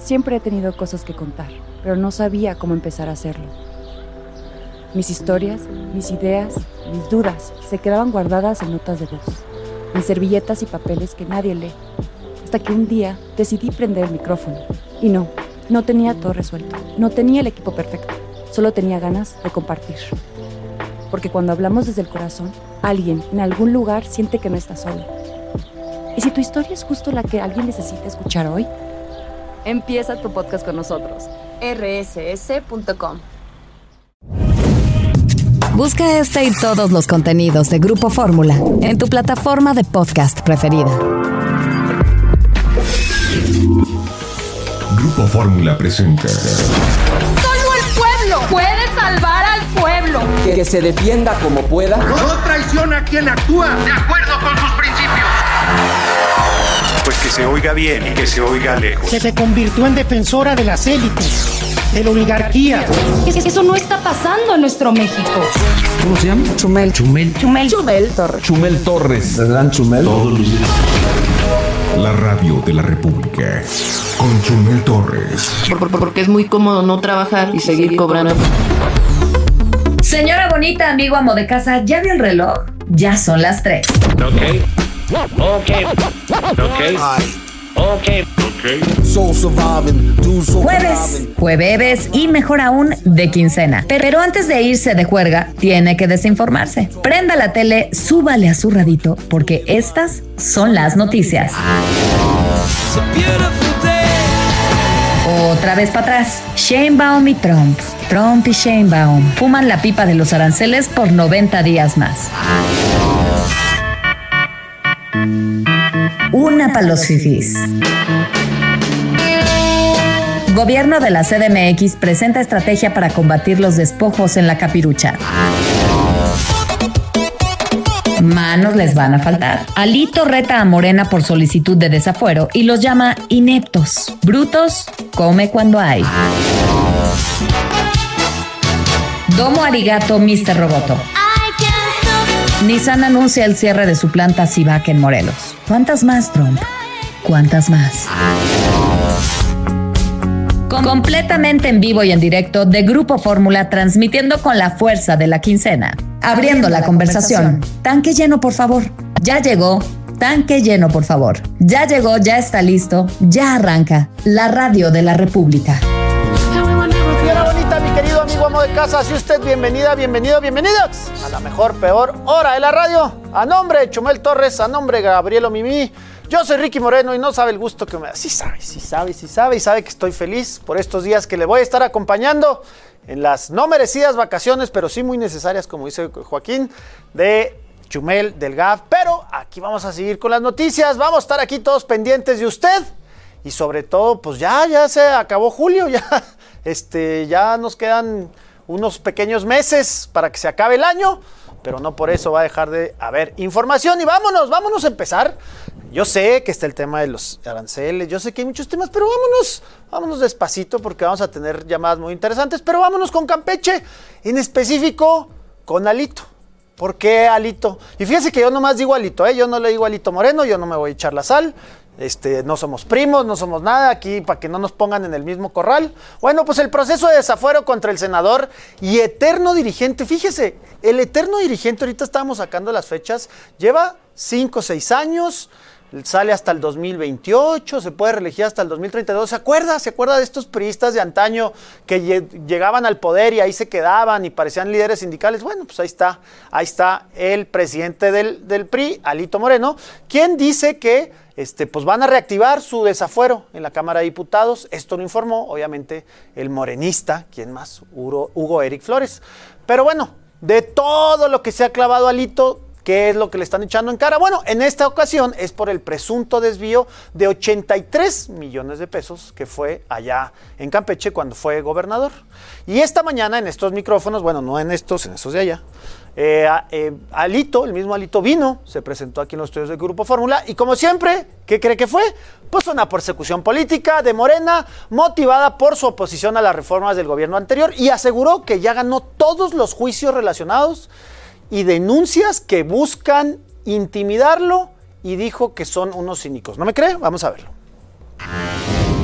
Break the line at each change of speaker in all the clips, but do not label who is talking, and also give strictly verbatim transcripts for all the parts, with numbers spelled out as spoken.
Siempre he tenido cosas que contar, pero no sabía cómo empezar a hacerlo. Mis historias, mis ideas, mis dudas se quedaban guardadas en notas de voz, en servilletas y papeles que nadie lee, hasta que un día decidí prender el micrófono. Y no, no tenía todo resuelto, no tenía el equipo perfecto, solo tenía ganas de compartir. Porque cuando hablamos desde el corazón, alguien en algún lugar siente que no está solo. ¿Y si tu historia es justo la que alguien necesita escuchar hoy? Empieza tu podcast con nosotros. erre ese ese punto com.
Busca este y todos los contenidos de Grupo Fórmula en tu plataforma de podcast preferida.
Grupo Fórmula presenta.
Solo el pueblo puede salvar al pueblo.
Que, que se defienda como pueda.
No traiciona a quien actúa de acuerdo con sus principios.
Pues que se oiga bien y que se oiga lejos.
Que se convirtió en defensora de las élites, de la oligarquía.
Eso no está pasando en nuestro México.
¿Cómo se llama?
Chumel.
Chumel.
Chumel.
Chumel Torres. Chumel Torres. ¿Verdad, Chumel?
Todos los días. La radio de la República. Con Chumel Torres.
Por, por, porque es muy cómodo no trabajar y seguir cobrando.
Señora bonita, amigo amo de casa, ¿ya vio el reloj? Ya son las tres.
Ok. Ok. Ok. Ok.
Jueves, jueves y mejor aún de quincena. Pero antes de irse de juerga, tiene que desinformarse. Prenda la tele, súbale a su radito, porque estas son las noticias. Otra vez para atrás. Sheinbaum y Trump. Trump y Sheinbaum fuman la pipa de los aranceles por noventa días más. Una para los fifís. Gobierno de la C D M X presenta estrategia para combatir los despojos en la capirucha. Manos les van a faltar. Alito reta a Morena por solicitud de desafuero y los llama ineptos. Brutos, come cuando hay. Domo arigato, mister Roboto. Nissan anuncia el cierre de su planta Civac en Morelos. ¿Cuántas más, Trump? ¿Cuántas más? Completamente en vivo y en directo de Grupo Fórmula, transmitiendo con la fuerza de la quincena. Abriendo la conversación. Tanque lleno, por favor. Ya llegó. Tanque lleno, por favor. Ya llegó, ya está listo. Ya arranca la radio de la República.
Señora bonita, mi querido amigo amo de casa, si usted bienvenida, bienvenido, bienvenidos a la mejor, peor hora de la radio. A nombre de Chumel Torres, a nombre de Gabrielo Mimí, yo soy Ricky Moreno y no sabe el gusto que me da. Sí sabe, sí sabe, sí sabe y sabe que estoy feliz por estos días que le voy a estar acompañando en las no merecidas vacaciones, pero sí muy necesarias, como dice Joaquín, de Chumel, del G A F. Pero aquí vamos a seguir con las noticias, vamos a estar aquí todos pendientes de usted y sobre todo, pues ya, ya se acabó julio, ya, este, ya nos quedan unos pequeños meses para que se acabe el año, pero no por eso va a dejar de haber información y vámonos, vámonos a empezar. Yo sé que está el tema de los aranceles, yo sé que hay muchos temas, pero vámonos, vámonos despacito porque vamos a tener llamadas muy interesantes, pero vámonos con Campeche, en específico con Alito. ¿Por qué Alito? Y fíjense que yo nomás digo Alito, ¿eh? Yo no le digo Alito Moreno, yo no me voy a echar la sal, este, no somos primos, no somos nada, aquí para que no nos pongan en el mismo corral. Bueno, pues el proceso de desafuero contra el senador y eterno dirigente, fíjese, el eterno dirigente, ahorita estábamos sacando las fechas, lleva cinco o seis años, sale hasta el dos mil veintiocho, se puede reelegir hasta el dos mil treinta y dos. ¿Se acuerda? ¿Se acuerda de estos priistas de antaño que lle- llegaban al poder y ahí se quedaban y parecían líderes sindicales? Bueno, pues ahí está, ahí está el presidente del, del P R I, Alito Moreno, quien dice que este, pues van a reactivar su desafuero en la Cámara de Diputados. Esto lo informó, obviamente, el morenista, ¿quién más? Hugo, Hugo Eric Flores. Pero bueno, de todo lo que se ha clavado Alito, ¿qué es lo que le están echando en cara? Bueno, en esta ocasión es por el presunto desvío de ochenta y tres millones de pesos que fue allá en Campeche cuando fue gobernador. Y esta mañana en estos micrófonos, bueno, no en estos, en esos de allá, eh, eh, Alito, el mismo Alito vino, se presentó aquí en los estudios del Grupo Fórmula y como siempre, ¿qué cree que fue? Pues una persecución política de Morena motivada por su oposición a las reformas del gobierno anterior y aseguró que ya ganó todos los juicios relacionados y denuncias que buscan intimidarlo y dijo que son unos cínicos. ¿No me cree? Vamos a verlo.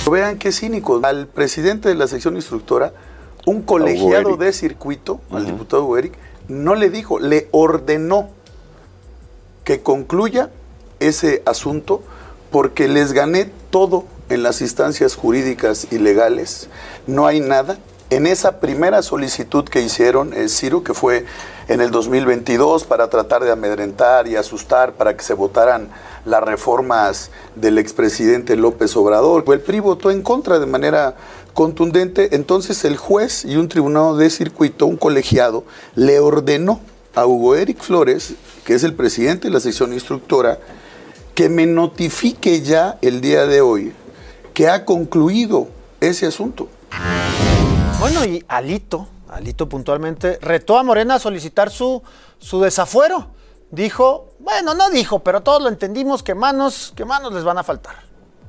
Vean qué cínicos. Al presidente de la sección instructora, un colegiado de circuito, uh-huh. al diputado Hugo Eric, no le dijo, le ordenó que concluya ese asunto porque les gané todo en las instancias jurídicas y legales, no hay nada. En esa primera solicitud que hicieron, eh, Ciro, que fue en el dos mil veintidós para tratar de amedrentar y asustar para que se votaran las reformas del expresidente López Obrador, el P R I votó en contra de manera contundente. Entonces el juez y un tribunal de circuito, un colegiado, le ordenó a Hugo Eric Flores, que es el presidente de la sección instructora, que me notifique ya el día de hoy que ha concluido ese asunto.
Bueno, y Alito, Alito puntualmente retó a Morena a solicitar su, su desafuero. Dijo, bueno, no dijo, pero todos lo entendimos, que manos, que manos les van a faltar.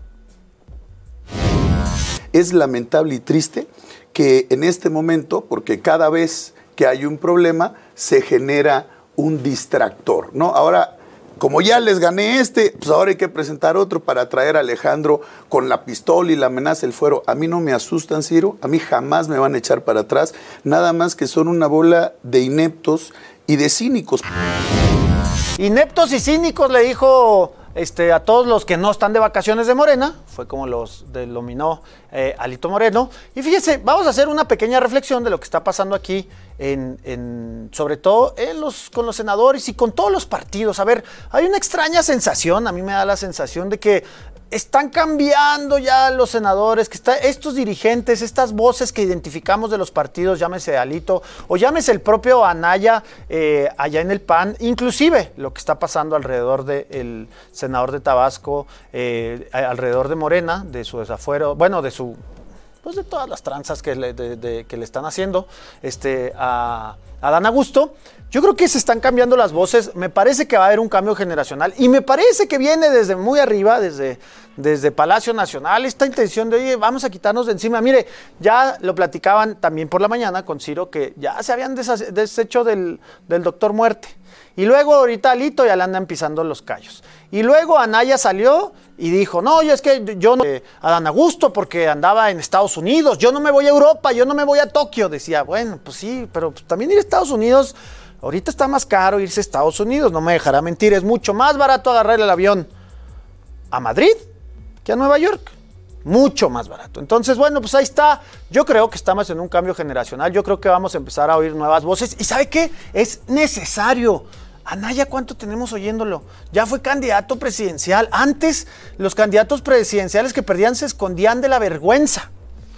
Es lamentable y triste que en este momento, porque cada vez que hay un problema, se genera un distractor, ¿no? Ahora, como ya les gané este, pues ahora hay que presentar otro para traer a Alejandro con la pistola y la amenaza del fuero. A mí no me asustan, Ciro, a mí jamás me van a echar para atrás, nada más que son una bola de ineptos y de cínicos.
Ineptos y cínicos, le dijo este, a todos los que no están de vacaciones de Morena, fue como los denominó eh, Alito Moreno. Y fíjense, vamos a hacer una pequeña reflexión de lo que está pasando aquí, en, en, sobre todo en los, con los senadores y con todos los partidos. A ver, hay una extraña sensación, a mí me da la sensación de que están cambiando ya los senadores, que está, estos dirigentes, estas voces que identificamos de los partidos, llámese Alito o llámese el propio Anaya eh, allá en el P A N, inclusive lo que está pasando alrededor del senador de Tabasco, eh, alrededor de Morena, de su desafuero, bueno, de su, pues de todas las tranzas que le, de, de, que le están haciendo este, a, a Dan Augusto. Yo creo que se están cambiando las voces, me parece que va a haber un cambio generacional y me parece que viene desde muy arriba, desde, desde Palacio Nacional, esta intención de, oye, vamos a quitarnos de encima. Mire, ya lo platicaban también por la mañana con Ciro, que ya se habían deshecho del, del doctor Muerte. Y luego ahorita Alito ya le andan pisando los callos. Y luego Anaya salió y dijo, no, yo es que yo no eh, a Dan Augusto porque andaba en Estados Unidos, yo no me voy a Europa, yo no me voy a Tokio. Decía, bueno, pues sí, pero pues, también ir a Estados Unidos, ahorita está más caro irse a Estados Unidos, no me dejará mentir, es mucho más barato agarrar el avión a Madrid que a Nueva York. Mucho más barato. Entonces, bueno, pues ahí está. Yo creo que estamos en un cambio generacional. Yo creo que vamos a empezar a oír nuevas voces. ¿Y sabe qué? Es necesario. Anaya, ¿cuánto tenemos oyéndolo? Ya fue candidato presidencial. Antes, los candidatos presidenciales que perdían se escondían de la vergüenza.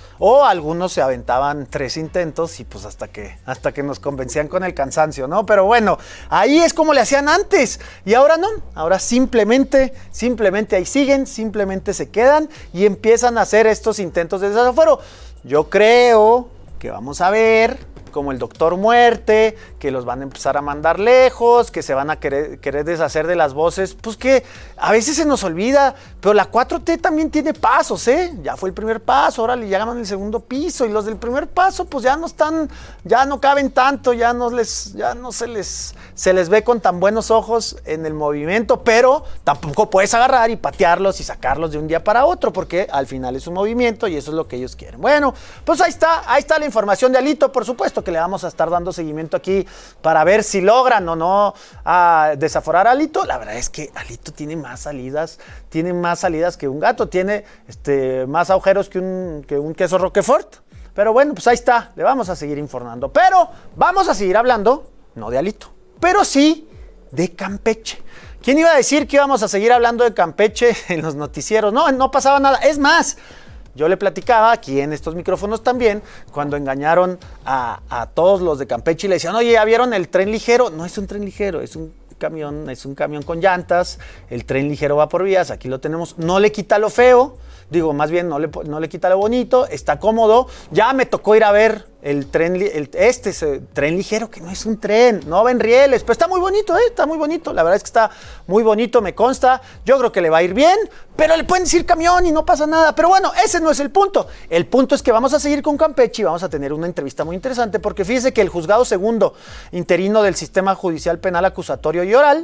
O algunos se aventaban tres intentos y pues hasta que, hasta que nos convencían con el cansancio, ¿no? Pero bueno, ahí es como le hacían antes. Y ahora no. Ahora simplemente, simplemente ahí siguen, simplemente se quedan y empiezan a hacer estos intentos de desafuero. Yo creo que vamos a ver, como el doctor Muerte, que los van a empezar a mandar lejos, que se van a querer, querer deshacer de las voces, pues que a veces se nos olvida, pero la cuatro T también tiene pasos, ¿eh? Ya fue el primer paso, ahora le llegan al segundo piso, y los del primer paso pues ya no están, ya no caben tanto, ya no les, ya no se les, se les ve con tan buenos ojos en el movimiento, pero tampoco puedes agarrar y patearlos y sacarlos de un día para otro, porque al final es un movimiento y eso es lo que ellos quieren. Bueno, pues ahí está, ahí está la información de Alito, por supuesto que le vamos a estar dando seguimiento aquí para ver si logran o no a desaforar a Alito. La verdad es que Alito tiene más salidas, tiene más salidas que un gato, tiene este, más agujeros que un, que un queso Roquefort. Pero bueno, pues ahí está, le vamos a seguir informando. Pero vamos a seguir hablando, no de Alito, pero sí de Campeche. ¿Quién iba a decir que íbamos a seguir hablando de Campeche en los noticieros? No, no pasaba nada. Es más, yo le platicaba aquí en estos micrófonos también, cuando engañaron a, a todos los de Campeche y le decían, oye, ¿ya vieron el tren ligero? No es un tren ligero, es un camión, es un camión con llantas, el tren ligero va por vías, aquí lo tenemos, no le quita lo feo, digo, más bien no le, no le quita lo bonito, está cómodo. Ya me tocó ir a ver el tren, el, este ese tren ligero, que no es un tren, no va en rieles, pero está muy bonito, ¿eh? Está muy bonito, la verdad es que está muy bonito, me consta, yo creo que le va a ir bien, pero le pueden decir camión y no pasa nada. Pero bueno, ese no es el punto, el punto es que vamos a seguir con Campeche y vamos a tener una entrevista muy interesante, porque fíjese que el juzgado segundo interino del sistema judicial penal acusatorio y oral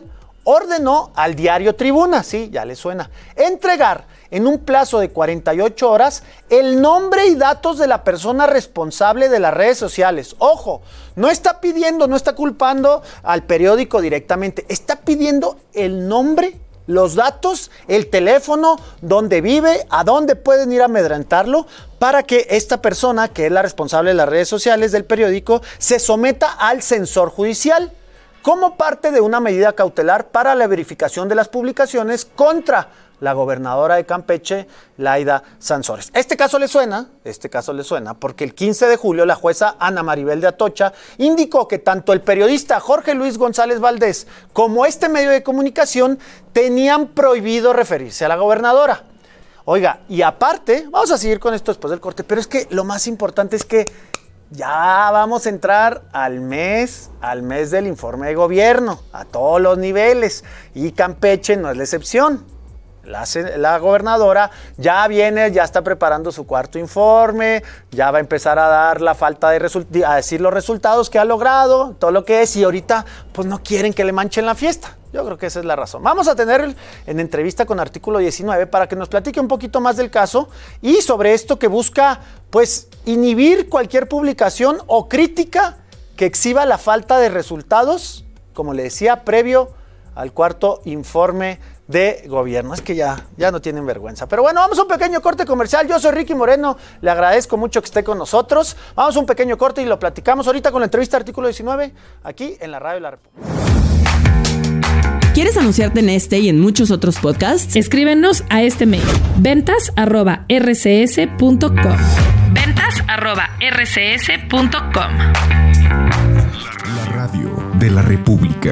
ordenó al diario Tribuna, sí, ya le suena, entregar en un plazo de cuarenta y ocho horas el nombre y datos de la persona responsable de las redes sociales. Ojo, no está pidiendo, no está culpando al periódico directamente, está pidiendo el nombre, los datos, el teléfono, dónde vive, a dónde pueden ir a amedrentarlo, para que esta persona, que es la responsable de las redes sociales del periódico, se someta al censor judicial como parte de una medida cautelar para la verificación de las publicaciones contra la gobernadora de Campeche, Laida Sansores. Este caso le suena, este caso le suena, porque el quince de julio la jueza Ana Maribel de Atocha indicó que tanto el periodista Jorge Luis González Valdés como este medio de comunicación tenían prohibido referirse a la gobernadora. Oiga, y aparte, vamos a seguir con esto después del corte, pero es que lo más importante es que ya vamos a entrar al mes, al mes del informe de gobierno, a todos los niveles, y Campeche no es la excepción. La, la gobernadora ya viene, ya está preparando su cuarto informe, ya va a empezar a dar la falta de result- a decir los resultados que ha logrado, todo lo que es, y ahorita pues no quieren que le manchen la fiesta. Yo creo que esa es la razón. Vamos a tener en entrevista con Artículo diecinueve para que nos platique un poquito más del caso y sobre esto que busca pues inhibir cualquier publicación o crítica que exhiba la falta de resultados, como le decía, previo al cuarto informe de gobierno. Es que ya, ya no tienen vergüenza. Pero bueno, vamos a un pequeño corte comercial. Yo soy Ricky Moreno, le agradezco mucho que esté con nosotros. Vamos a un pequeño corte y lo platicamos ahorita con la entrevista Artículo diecinueve, aquí en la Radio de la República.
¿Quieres anunciarte en este y en muchos otros podcasts?
Escríbenos a este mail, ventas arroba r c s punto com. ventas arroba r c s punto com.
La Radio de la República.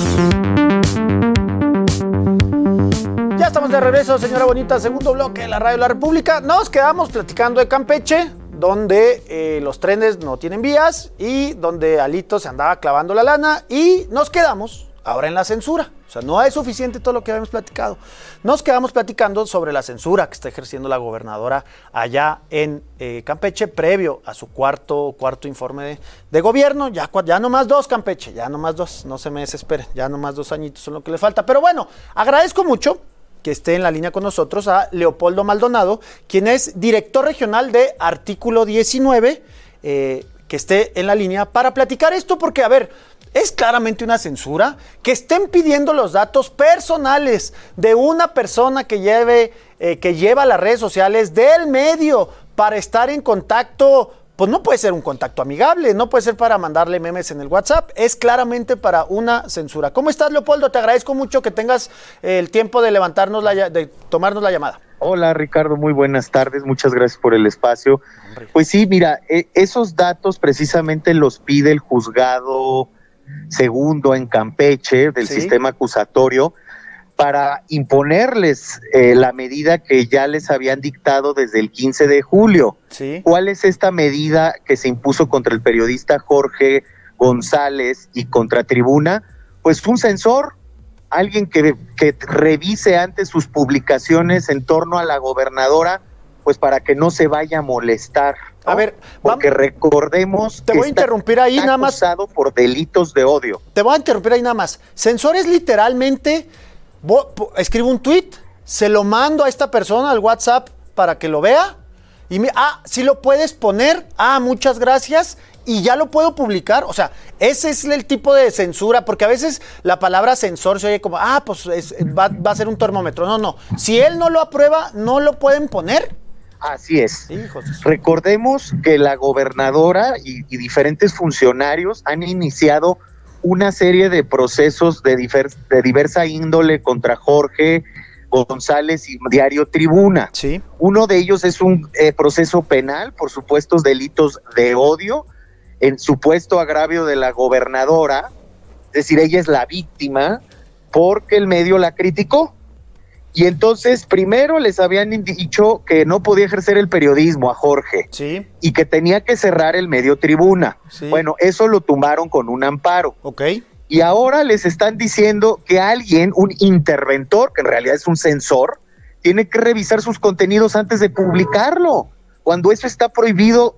Ya estamos de regreso, señora bonita, segundo bloque de la Radio de la República. Nos quedamos platicando de Campeche, donde eh, los trenes no tienen vías y donde Alito se andaba clavando la lana, y nos quedamos ahora en la censura. O sea, no es suficiente todo lo que habíamos platicado. Nos quedamos platicando sobre la censura que está ejerciendo la gobernadora allá en eh, Campeche, previo a su cuarto, cuarto informe de, de gobierno. Ya, ya nomás dos, Campeche, ya nomás dos, no se me desesperen, ya nomás dos añitos son lo que le falta. Pero bueno, agradezco mucho que esté en la línea con nosotros a Leopoldo Maldonado, quien es director regional de Artículo diecinueve, eh, que esté en la línea para platicar esto, porque, a ver, es claramente una censura que estén pidiendo los datos personales de una persona que lleve, eh, que lleva las redes sociales del medio para estar en contacto. Pues no puede ser un contacto amigable, no puede ser para mandarle memes en el WhatsApp, es claramente para una censura. ¿Cómo estás, Leopoldo? Te agradezco mucho que tengas el tiempo de levantarnos, la, de tomarnos la llamada.
Hola, Ricardo, muy buenas tardes, muchas gracias por el espacio. Hombre. Pues sí, mira, eh, esos datos precisamente los pide el juzgado segundo en Campeche del ¿Sí? sistema acusatorio para imponerles eh, la medida que ya les habían dictado desde el quince de julio.
¿Sí?
¿Cuál es esta medida que se impuso contra el periodista Jorge González y contra Tribuna? Pues un censor, alguien que, que revise antes sus publicaciones en torno a la gobernadora, pues para que no se vaya a molestar, ¿no?
A ver,
porque vamos, recordemos
te
que
voy a interrumpir ahí
está
nada más
acusado por delitos de odio.
Te voy a interrumpir ahí nada más. Censor es literalmente, escribo un tweet, se lo mando a esta persona al WhatsApp para que lo vea y me, ah, sí lo puedes poner, ah, muchas gracias, y ya lo puedo publicar. O sea, ese es el tipo de censura, porque a veces la palabra censor se oye como, ah, pues es, va, va a ser un termómetro. No, no, si él no lo aprueba, no lo pueden poner.
Así es.
Hijos.
Recordemos que la gobernadora y, y diferentes funcionarios han iniciado una serie de procesos de, diver, de diversa índole contra Jorge González y Diario Tribuna.
Sí.
Uno de ellos es un eh, proceso penal por supuestos delitos de odio, en supuesto agravio de la gobernadora, es decir, ella es la víctima porque el medio la criticó. Y entonces primero les habían dicho que no podía ejercer el periodismo a Jorge,
sí,
y que tenía que cerrar el medio Tribuna.
Sí.
Bueno, eso lo tumbaron con un amparo.
Ok.
Y ahora les están diciendo que alguien, un interventor, que en realidad es un censor, tiene que revisar sus contenidos antes de publicarlo, cuando eso está prohibido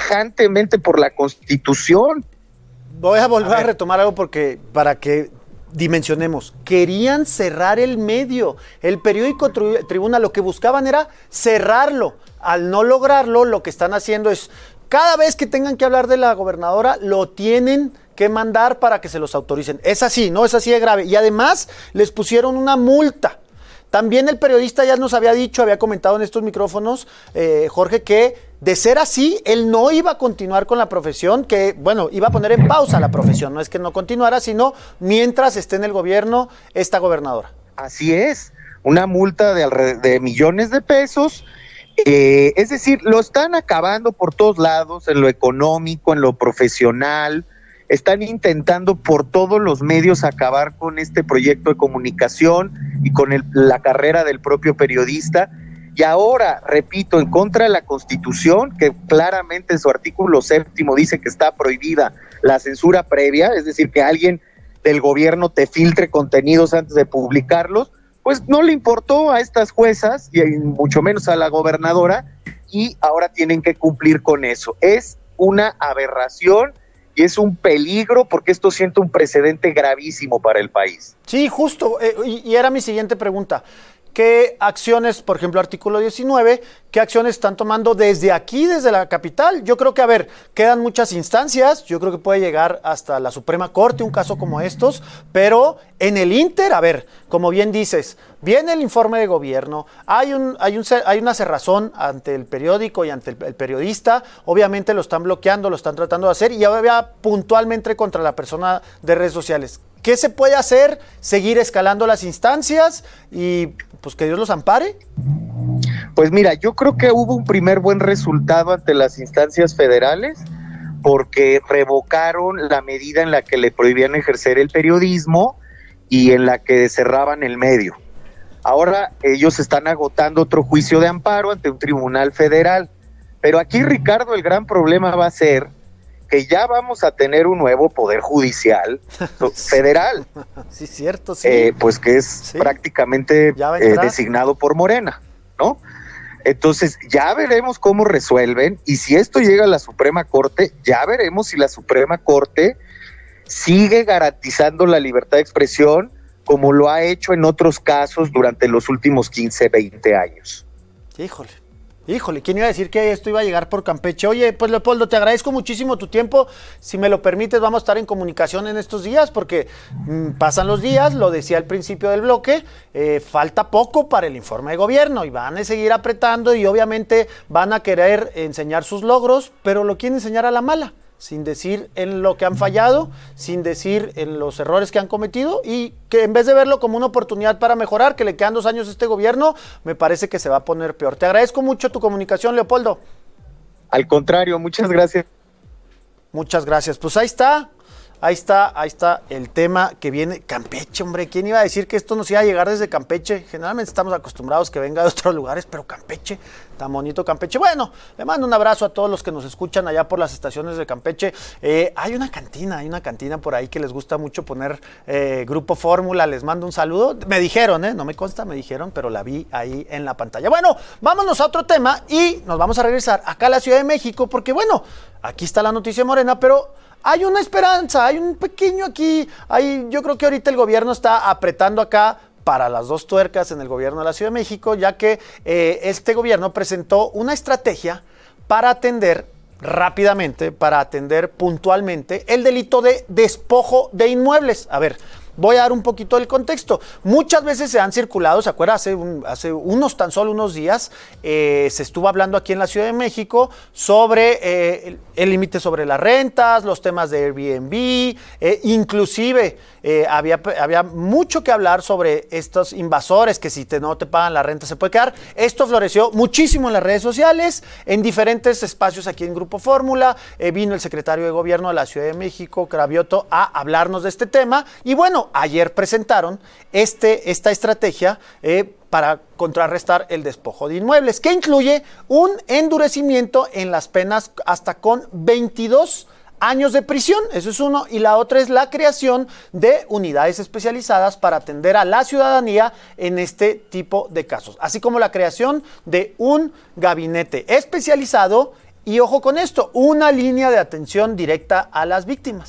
tajantemente por la Constitución.
Voy a volver a, a retomar algo porque para que dimensionemos, querían cerrar el medio. El periódico tri- Tribuna lo que buscaban era cerrarlo. Al no lograrlo, lo que están haciendo es, cada vez que tengan que hablar de la gobernadora, lo tienen que mandar para que se los autoricen. Es así, ¿no? Es así de grave. Y además les pusieron una multa. También el periodista ya nos había dicho, había comentado en estos micrófonos, eh, Jorge, que de ser así, él no iba a continuar con la profesión, que, bueno, iba a poner en pausa la profesión. No es que no continuara, sino mientras esté en el gobierno esta gobernadora.
Así es, una multa de, alred- de millones de pesos. Eh, es decir, lo están acabando por todos lados, en lo económico, en lo profesional. Están intentando por todos los medios acabar con este proyecto de comunicación y con el, la carrera del propio periodista. Y ahora, repito, en contra de la Constitución, que claramente en su artículo séptimo dice que está prohibida la censura previa, es decir, que alguien del gobierno te filtre contenidos antes de publicarlos, pues no le importó a estas juezas, y mucho menos a la gobernadora, y ahora tienen que cumplir con eso. Es una aberración y es un peligro porque esto siente un precedente gravísimo para el país.
Sí, justo, eh, y, y era mi siguiente pregunta. ¿Qué acciones, por ejemplo, artículo diecinueve, qué acciones están tomando desde aquí, desde la capital? Yo creo que, a ver, quedan muchas instancias, yo creo que puede llegar hasta la Suprema Corte un caso como estos, pero en el Inter, a ver, como bien dices, viene el informe de gobierno, hay un, hay un, hay una cerrazón ante el periódico y ante el, el periodista, obviamente lo están bloqueando, lo están tratando de hacer, y ahora puntualmente contra la persona de redes sociales. ¿Qué se puede hacer? Seguir escalando las instancias y pues que Dios los ampare.
Pues mira, yo creo que hubo un primer buen resultado ante las instancias federales porque revocaron la medida en la que le prohibían ejercer el periodismo y en la que cerraban el medio. Ahora ellos están agotando otro juicio de amparo ante un tribunal federal. Pero aquí, Ricardo, el gran problema va a ser que ya vamos a tener un nuevo poder judicial federal.
Sí, cierto, sí.
Eh, pues que es sí. prácticamente eh, designado por Morena, ¿no? Entonces ya veremos cómo resuelven, y si esto llega a la Suprema Corte, ya veremos si la Suprema Corte sigue garantizando la libertad de expresión como lo ha hecho en otros casos durante los últimos quince, veinte años.
Híjole. Híjole, ¿quién iba a decir que esto iba a llegar por Campeche? Oye, pues Leopoldo, te agradezco muchísimo tu tiempo. Si me lo permites, vamos a estar en comunicación en estos días, porque mmm, pasan los días, lo decía al principio del bloque, eh, falta poco para el informe de gobierno y van a seguir apretando y obviamente van a querer enseñar sus logros, pero lo quieren enseñar a la mala, sin decir en lo que han fallado, sin decir en los errores que han cometido, y que en vez de verlo como una oportunidad para mejorar, que le quedan dos años a este gobierno, me parece que se va a poner peor. Te agradezco mucho tu comunicación, Leopoldo.
Al contrario, muchas gracias.
Muchas gracias. Pues ahí está, ahí está, ahí está el tema que viene. Campeche, hombre, ¿quién iba a decir que esto nos iba a llegar desde Campeche? Generalmente estamos acostumbrados que venga de otros lugares, pero Campeche, tan bonito Campeche. Bueno, le mando un abrazo a todos los que nos escuchan allá por las estaciones de Campeche. Eh, hay una cantina, hay una cantina por ahí que les gusta mucho poner eh, Grupo Fórmula, les mando un saludo. Me dijeron, eh, no me consta, me dijeron, pero la vi ahí en la pantalla. Bueno, vámonos a otro tema y nos vamos a regresar acá a la Ciudad de México, porque bueno, aquí está la noticia de Morena, pero hay una esperanza, hay un pequeño aquí, hay, yo creo que ahorita el gobierno está apretando acá para las dos tuercas en el gobierno de la Ciudad de México, ya que eh, este gobierno presentó una estrategia para atender rápidamente, para atender puntualmente el delito de despojo de inmuebles. A ver, voy a dar un poquito del contexto. Muchas veces se han circulado, ¿se acuerda? Hace, un, hace unos, tan solo unos días, eh, se estuvo hablando aquí en la Ciudad de México sobre eh, el límite sobre las rentas, los temas de Airbnb, eh, inclusive eh, había, había mucho que hablar sobre estos invasores que si te, no te pagan la renta se puede quedar. Esto floreció muchísimo en las redes sociales, en diferentes espacios aquí en Grupo Fórmula. Eh, vino el secretario de Gobierno de la Ciudad de México, Cravioto, a hablarnos de este tema. Y bueno, ayer presentaron este, esta estrategia eh, para contrarrestar el despojo de inmuebles, que incluye un endurecimiento en las penas hasta con veintidós años de prisión, eso es uno, y la otra es la creación de unidades especializadas para atender a la ciudadanía en este tipo de casos, así como la creación de un gabinete especializado y, ojo con esto, una línea de atención directa a las víctimas.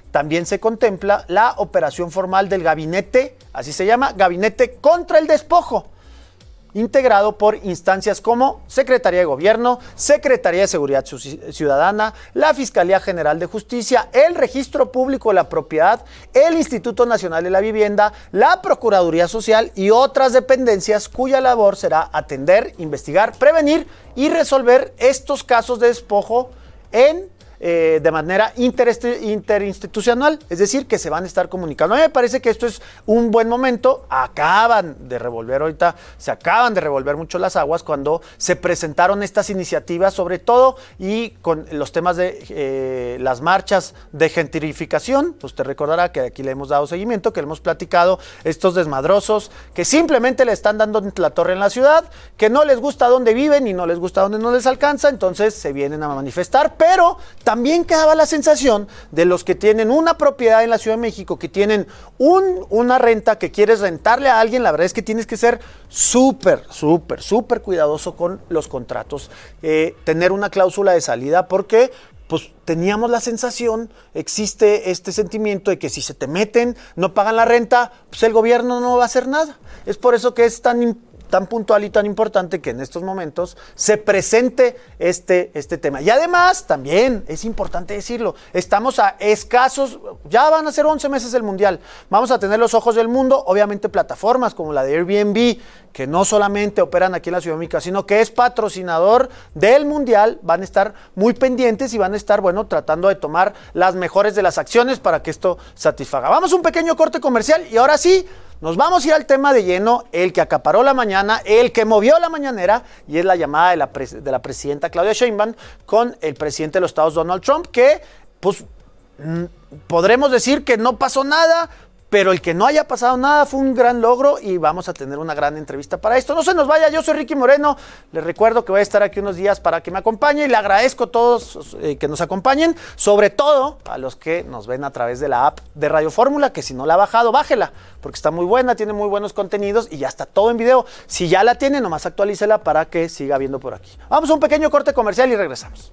también se contempla la operación formal del gabinete, así se llama, Gabinete contra el Despojo, integrado por instancias como Secretaría de Gobierno, Secretaría de Seguridad Ciudadana, la Fiscalía General de Justicia, el Registro Público de la Propiedad, el Instituto Nacional de la Vivienda, la Procuraduría Social y otras dependencias cuya labor será atender, investigar, prevenir y resolver estos casos de despojo en Eh, de manera interinstitucional, es decir, que se van a estar comunicando. A mí me parece que esto es un buen momento. Acaban de revolver ahorita, se acaban de revolver mucho las aguas cuando se presentaron estas iniciativas, sobre todo, y con los temas de eh, las marchas de gentrificación. Usted recordará que aquí le hemos dado seguimiento, que le hemos platicado, estos desmadrosos que simplemente le están dando la torre en la ciudad, que no les gusta dónde viven y no les gusta dónde no les alcanza, entonces se vienen a manifestar, pero también quedaba la sensación de los que tienen una propiedad en la Ciudad de México, que tienen un, una renta que quieres rentarle a alguien. La verdad es que tienes que ser súper, súper, súper cuidadoso con los contratos, eh, tener una cláusula de salida, porque pues teníamos la sensación, existe este sentimiento de que si se te meten, no pagan la renta, pues el gobierno no va a hacer nada. Es por eso que es tan importante, tan puntual y tan importante que en estos momentos se presente este, este tema. Y además, también es importante decirlo, estamos a escasos, ya van a ser once meses del Mundial, vamos a tener los ojos del mundo, obviamente plataformas como la de Airbnb, que no solamente operan aquí en la Ciudad de México, sino que es patrocinador del Mundial, van a estar muy pendientes y van a estar, bueno, tratando de tomar las mejores de las acciones para que esto satisfaga. Vamos a un pequeño corte comercial y ahora sí, nos vamos a ir al tema de lleno, el que acaparó la mañana, el que movió la mañanera, y es la llamada de la, pres- de la presidenta Claudia Sheinbaum con el presidente de los Estados, Donald Trump, que pues mmm, podremos decir que no pasó nada, pero el que no haya pasado nada fue un gran logro y vamos a tener una gran entrevista para esto. No se nos vaya, yo soy Ricky Moreno, les recuerdo que voy a estar aquí unos días para que me acompañe y le agradezco a todos eh, que nos acompañen, sobre todo a los que nos ven a través de la app de Radio Fórmula, que si no la ha bajado, bájela, porque está muy buena, tiene muy buenos contenidos y ya está todo en video. Si ya la tiene, nomás actualícela para que siga viendo por aquí. Vamos a un pequeño corte comercial y regresamos.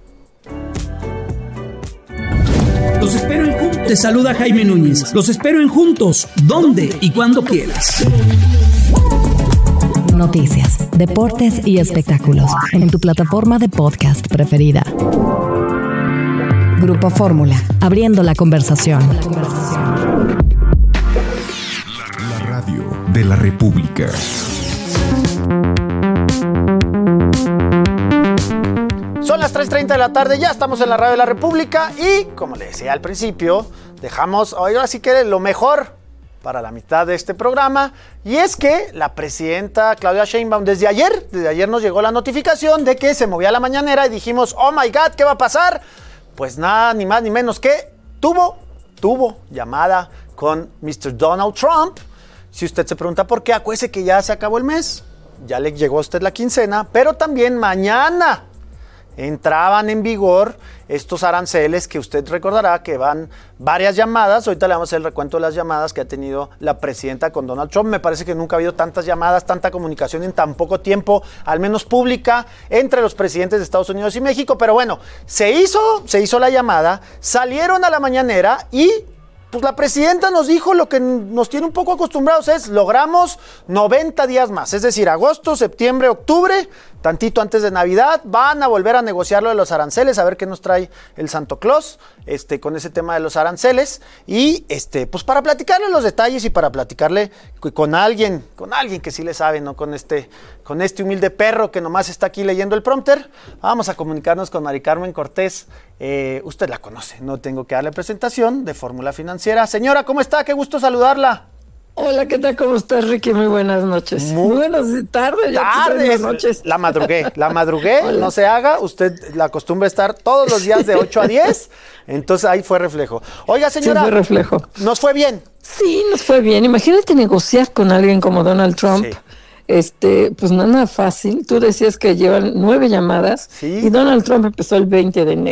Los espero en Juntos. Te saluda Jaime Núñez. Los espero en Juntos, donde y cuando quieras.
Noticias, deportes y espectáculos en tu plataforma de podcast preferida. Grupo Fórmula, abriendo la conversación.
La radio de la República.
Son las tres treinta de la tarde, ya estamos en la radio de la República y, como le decía al principio, dejamos ahora sí que lo mejor para la mitad de este programa, y es que la presidenta Claudia Sheinbaum desde ayer, desde ayer nos llegó la notificación de que se movía la mañanera y dijimos, oh my God, ¿qué va a pasar? Pues nada, ni más ni menos que tuvo, tuvo llamada con mister Donald Trump. Si usted se pregunta por qué, acuérdese que ya se acabó el mes, ya le llegó a usted la quincena, pero también mañana entraban en vigor estos aranceles que usted recordará que van varias llamadas. Ahorita le vamos a hacer el recuento de las llamadas que ha tenido la presidenta con Donald Trump. Me parece que nunca ha habido tantas llamadas, tanta comunicación en tan poco tiempo, al menos pública, entre los presidentes de Estados Unidos y México. Pero bueno, se hizo, se hizo la llamada, salieron a la mañanera y pues la presidenta nos dijo lo que nos tiene un poco acostumbrados, es logramos noventa días más, es decir, agosto, septiembre, octubre, tantito antes de Navidad, van a volver a negociar lo de los aranceles, a ver qué nos trae el Santo Claus, este, con ese tema de los aranceles, y este, pues para platicarle los detalles y para platicarle con alguien, con alguien que sí le sabe, no con este, con este humilde perro que nomás está aquí leyendo el prompter, vamos a comunicarnos con Mari Carmen Cortés. Eh, usted la conoce, no tengo que darle presentación, de Fórmula Financiera. Señora, ¿cómo está? Qué gusto saludarla.
Hola, ¿qué tal? ¿Cómo estás, Ricky? Muy buenas noches. Muy buenas tardes. Ya
tardes. Noches. La madrugué, la madrugué, Hola. No se haga. Usted la acostumbra estar todos los días de ocho a diez, entonces ahí fue reflejo. Oiga, señora.
Sí, fue reflejo.
¿Nos fue bien?
Sí, nos fue bien. Imagínate negociar con alguien como Donald Trump. Sí. Este, pues no es nada fácil. Tú decías que llevan nueve llamadas, sí. Y Donald Trump empezó el veinte de enero.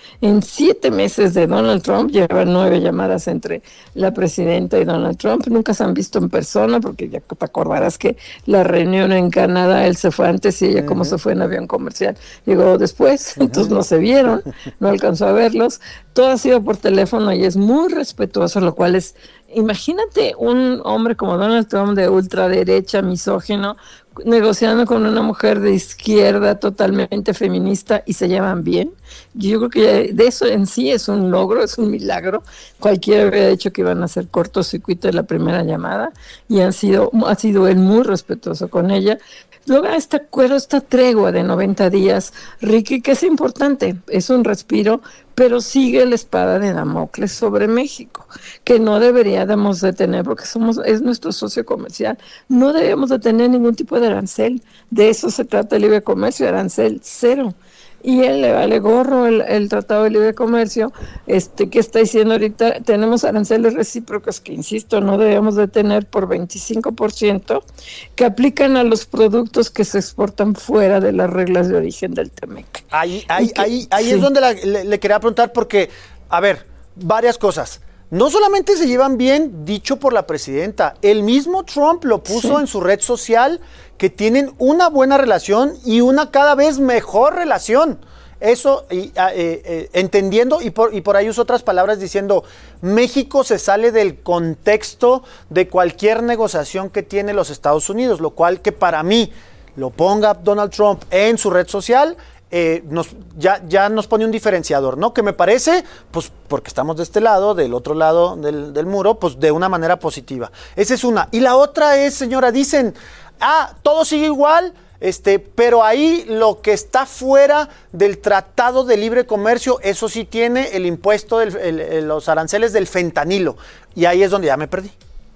En siete meses de Donald Trump llevan nueve llamadas entre la presidenta y Donald Trump. Nunca se han visto en persona porque ya te acordarás que la reunión en Canadá, él se fue antes y ella uh-huh. como se fue en avión comercial, llegó después, uh-huh. entonces no se vieron, no alcanzó a verlos. Todo ha sido por teléfono y es muy respetuoso, lo cual es, imagínate un hombre como Donald Trump de ultraderecha, misógino, negociando con una mujer de izquierda totalmente feminista y se llevan bien. Yo creo que de eso en sí es un logro, es un milagro. Cualquiera había dicho que iban a hacer cortocircuito en la primera llamada y han sido, ha sido él muy respetuoso con ella. Luego este acuerdo, esta tregua de noventa días, Ricky, que es importante, es un respiro, pero sigue la espada de Damocles sobre México, que no deberíamos de tener, porque somos es nuestro socio comercial, no debemos de tener ningún tipo de arancel, de eso se trata el libre comercio, arancel cero. Y él le vale gorro el, el Tratado de Libre Comercio, este que está diciendo ahorita, tenemos aranceles recíprocos que, insisto, no debemos de tener por veinticinco por ciento, que aplican a los productos que se exportan fuera de las reglas de origen del Temec.
Ahí, ahí,
que,
ahí, ahí sí. es donde la, le, le quería preguntar, porque, a ver, varias cosas. No solamente se llevan bien, dicho por la presidenta, el mismo Trump lo puso sí. en su red social, que tienen una buena relación y una cada vez mejor relación. Eso, y, eh, eh, entendiendo, y por, y por ahí uso otras palabras diciendo, México se sale del contexto de cualquier negociación que tiene los Estados Unidos, lo cual que para mí lo ponga Donald Trump en su red social, Eh, nos, ya, ya nos pone un diferenciador, ¿no? Que me parece, pues porque estamos de este lado, del otro lado del, del muro, pues de una manera positiva. Esa es una. Y la otra es, señora, dicen, ah, todo sigue igual, este, pero ahí lo que está fuera del Tratado de Libre Comercio, eso sí tiene el impuesto, del, el, el, los aranceles del fentanilo. Y ahí es donde ya me perdí.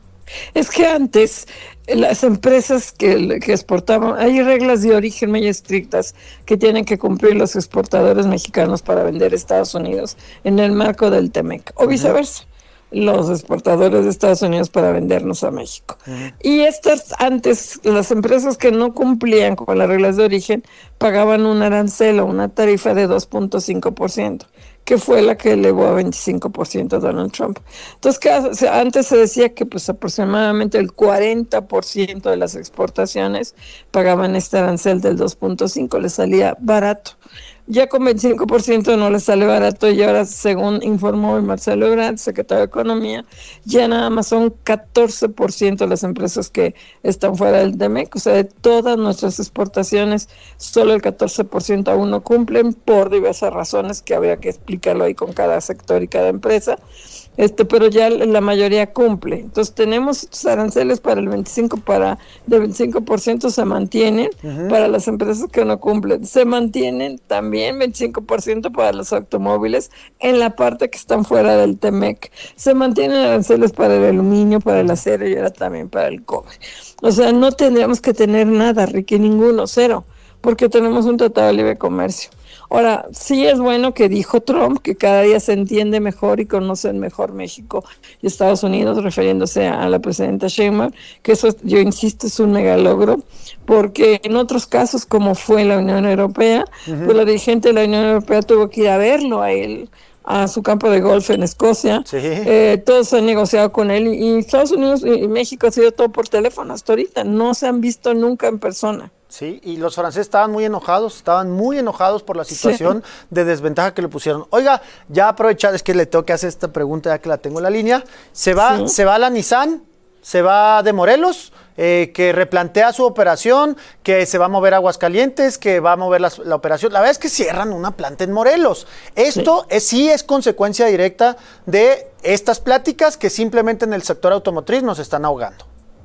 Es que antes las empresas que, que exportaban, hay reglas de origen muy estrictas que tienen que cumplir los exportadores mexicanos para vender a Estados Unidos en el marco del Temec, o viceversa, uh-huh. los exportadores de Estados Unidos para vendernos a México. Uh-huh. Y estas, antes, las empresas que no cumplían con las reglas de origen pagaban un arancel o una tarifa de dos punto cinco por ciento. Que fue la que elevó a veinticinco por ciento Donald Trump. Entonces, que antes se decía que pues aproximadamente el cuarenta por ciento de las exportaciones pagaban este arancel del dos punto cinco, les salía barato. Ya con veinticinco por ciento no les sale barato y ahora, según informó Marcelo Ebrard, secretario de Economía, ya nada más son catorce por ciento de las empresas que están fuera del Temec, o sea, de todas nuestras exportaciones, solo el catorce por ciento aún no cumplen por diversas razones que habría que explicarlo ahí con cada sector y cada empresa. Este, pero ya la mayoría cumple. Entonces tenemos aranceles para el veinticinco para del veinticinco por ciento se mantienen uh-huh. para las empresas que no cumplen. Se mantienen también veinticinco por ciento para los automóviles en la parte que están fuera del Temec. Se mantienen aranceles para el aluminio, para el acero y ahora también para el cobre. O sea, no tendríamos que tener nada, Ricky, ninguno, cero, porque tenemos un tratado de libre comercio. Ahora, sí es bueno que dijo Trump que cada día se entiende mejor y conocen mejor México y Estados Unidos, refiriéndose a la presidenta Sheinbaum, que eso, yo insisto, es un mega logro, porque en otros casos, como fue la Unión Europea, uh-huh. pues la dirigente de la Unión Europea tuvo que ir a verlo a él, a su campo de golf en Escocia. Sí. Eh, todos han negociado con él y, y Estados Unidos y México ha sido todo por teléfono hasta ahorita, no se han visto nunca en persona.
Sí, y los franceses estaban muy enojados, estaban muy enojados por la situación sí. de desventaja que le pusieron. Oiga, ya aprovechar, es que le tengo que hacer esta pregunta ya que la tengo en la línea. ¿Se va, sí. se va la Nissan? ¿Se va de Morelos? Eh, que replantea su operación, que se va a mover a Aguascalientes, que va a mover la, la operación. La verdad es que cierran una planta en Morelos. Esto sí. Es, sí es consecuencia directa de estas pláticas que simplemente en el sector automotriz nos están ahogando.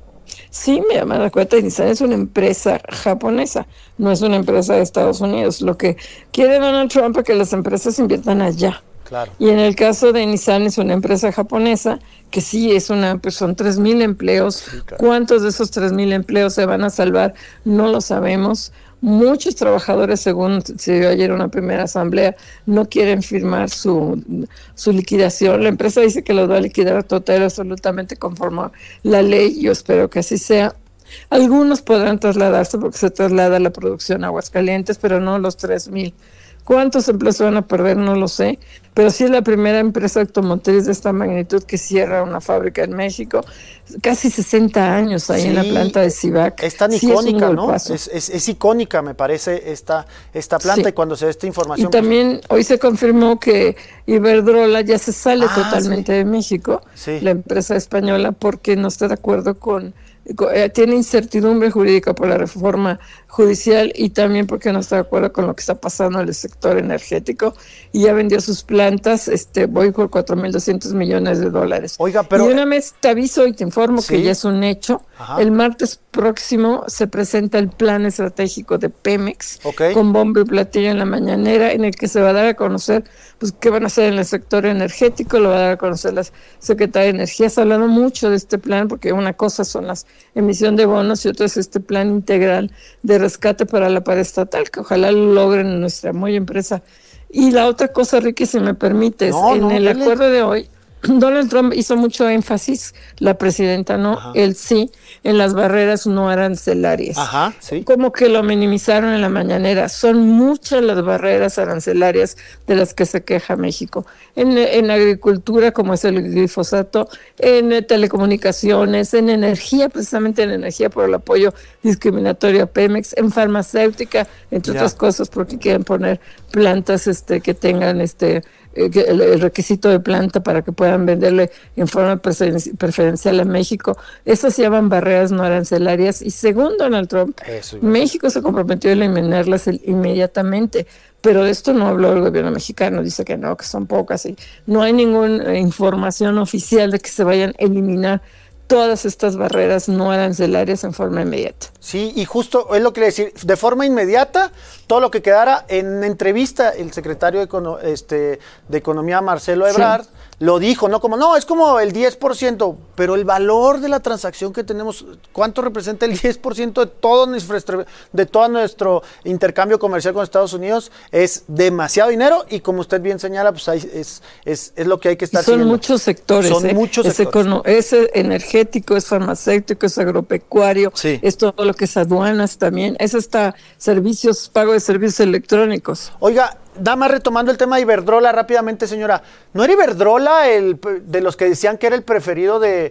Sí, me llaman la cuenta, Nissan es una empresa japonesa, no es una empresa de Estados Unidos. Lo que quiere Donald Trump es que las empresas inviertan allá. Claro. Y en el caso de Nissan es una empresa japonesa que sí es una, pues son tres mil empleos. Sí, claro. ¿Cuántos de esos tres mil empleos se van a salvar? No lo sabemos. Muchos trabajadores, según se dio ayer una primera asamblea, no quieren firmar su, su liquidación. La empresa dice que los va a liquidar total absolutamente conforme a la ley. Yo espero que así sea. Algunos podrán trasladarse porque se traslada la producción a Aguascalientes, pero no los tres mil. ¿Cuántos empleos se van a perder? No lo sé, pero sí es la primera empresa automotriz de esta magnitud que cierra una fábrica en México. Casi sesenta años ahí sí, en la planta de Civac.
Es tan sí, icónica, es ¿no? Es, es, es icónica, me parece, esta, esta planta sí. Y cuando se ve esta información...
Y también pues... hoy se confirmó que Iberdrola ya se sale ah, totalmente sí. de México, sí. la empresa española, porque no está de acuerdo con... tiene incertidumbre jurídica por la reforma judicial y también porque no está de acuerdo con lo que está pasando en el sector energético y ya vendió sus plantas, este, voy por cuatro mil doscientos millones de dólares.
Oiga, pero...
Y una vez te aviso y te informo ¿sí? que ya es un hecho. Ajá. El martes próximo se presenta el plan estratégico de Pemex, okay. con bombo y platillo en la mañanera, en el que se va a dar a conocer pues qué van a hacer en el sector energético, lo va a dar a conocer la Secretaría de Energía. Está hablando mucho de este plan, porque una cosa son las emisión de bonos y otra es este plan integral de rescate para la pared estatal, que ojalá lo logren en nuestra muy empresa. Y la otra cosa, Ricky, si me permites, no, en no, el dale. acuerdo de hoy, Donald Trump hizo mucho énfasis, la presidenta no, Ajá. él sí, en las barreras no arancelarias.
Ajá, sí.
Como que lo minimizaron en la mañanera. Son muchas las barreras arancelarias de las que se queja México. En, en agricultura, como es el glifosato, en telecomunicaciones, en energía, precisamente en energía por el apoyo discriminatorio a Pemex, en farmacéutica, entre ya. otras cosas, porque quieren poner plantas este, que tengan este... El, el requisito de planta para que puedan venderle en forma preferencial a México. Esas se llaman barreras no arancelarias y según Donald Trump, México se comprometió a eliminarlas inmediatamente, pero de esto no habló el gobierno mexicano, dice que no, que son pocas y no hay ninguna información oficial de que se vayan a eliminar todas estas barreras no arancelarias en forma inmediata.
Sí, y justo es lo que le decía, de forma inmediata, todo lo que quedara en entrevista, el secretario de, Econo, este, de Economía, Marcelo Ebrard, sí. lo dijo, ¿no? Como, no, es como el diez por ciento, pero el valor de la transacción que tenemos, ¿cuánto representa el diez por ciento de todo nuestro, de todo nuestro intercambio comercial con Estados Unidos? Es demasiado dinero y como usted bien señala, pues ahí es, es, es lo que hay que estar
haciendo.
Son
siguiendo. muchos sectores.
Son
¿eh?
muchos
es
sectores.
Econo, es energético, es farmacéutico, es agropecuario, sí. es todo lo que es aduanas también, es hasta servicios, pago de servicios electrónicos.
Oiga, dama, retomando el tema de Iberdrola rápidamente, señora, ¿no era Iberdrola el de los que decían que era el preferido de,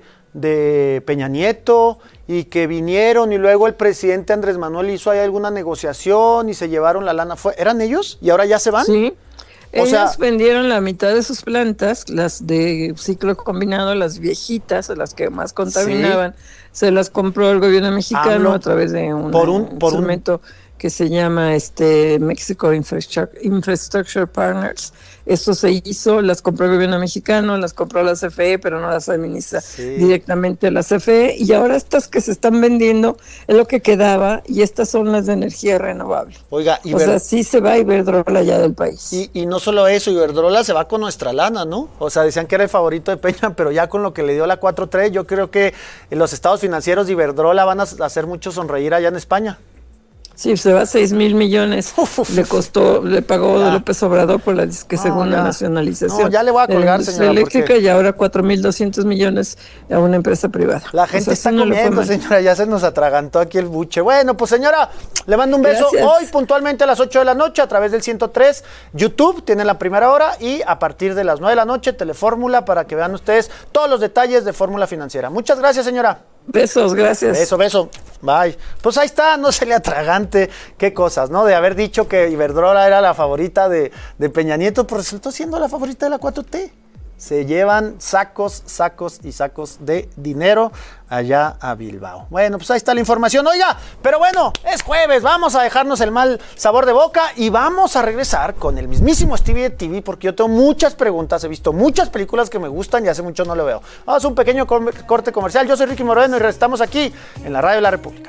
de Peña Nieto y que vinieron y luego el presidente Andrés Manuel hizo ahí alguna negociación y se llevaron la lana? ¿Fue, ¿Eran ellos? ¿Y ahora ya se van?
Sí.
O
Ellos
sea,
vendieron la mitad de sus plantas, las de ciclo combinado, las viejitas, las que más contaminaban, sí. se las compró el gobierno mexicano Hablo a través de un,
por un por
instrumento un... que se llama este Mexico Infrastructure, Infrastructure Partners. Esto se hizo, las compró el gobierno mexicano, las compró la C F E, pero no las administra sí. directamente la C F E. Y ahora estas que se están vendiendo es lo que quedaba y estas son las de energía renovable.
Oiga,
Iber... o sea, sí se va Iberdrola ya del país.
Y, y no solo eso, Iberdrola se va con nuestra lana, ¿no? O sea, decían que era el favorito de Peña, pero ya con lo que le dio la cuatro tres, yo creo que los estados financieros de Iberdrola van a hacer mucho sonreír allá en España.
Sí, se va a seis mil millones. Uf, uf, le costó, le pagó ya. López Obrador por la que no, segunda ya. nacionalización.
No, ya le voy a colgar,
de
señora.
eléctrica
porque...
y ahora cuatro mil doscientos millones a una empresa privada.
La gente o sea, está no comiendo, señora. Ya se nos atragantó aquí el buche. Bueno, pues señora, le mando un beso. Gracias. Hoy puntualmente a las ocho de la noche a través del ciento tres. YouTube tiene la primera hora y a partir de las nueve de la noche Telefórmula para que vean ustedes todos los detalles de Fórmula Financiera. Muchas gracias, señora.
Besos, gracias.
Beso, beso. Bye. Pues ahí está, no se le atragante. Qué cosas, ¿no? De haber dicho que Iberdrola era la favorita de, de Peña Nieto, pues resultó siendo la favorita de la cuatro T. Se llevan sacos, sacos y sacos de dinero allá a Bilbao. Bueno, pues ahí está la información. Oiga, pero bueno, es jueves, vamos a dejarnos el mal sabor de boca y vamos a regresar con el mismísimo Stevie de T V porque yo tengo muchas preguntas, he visto muchas películas que me gustan y hace mucho no lo veo. Vamos a un pequeño corte comercial. Yo soy Ricky Moreno y estamos aquí en la Radio de la República.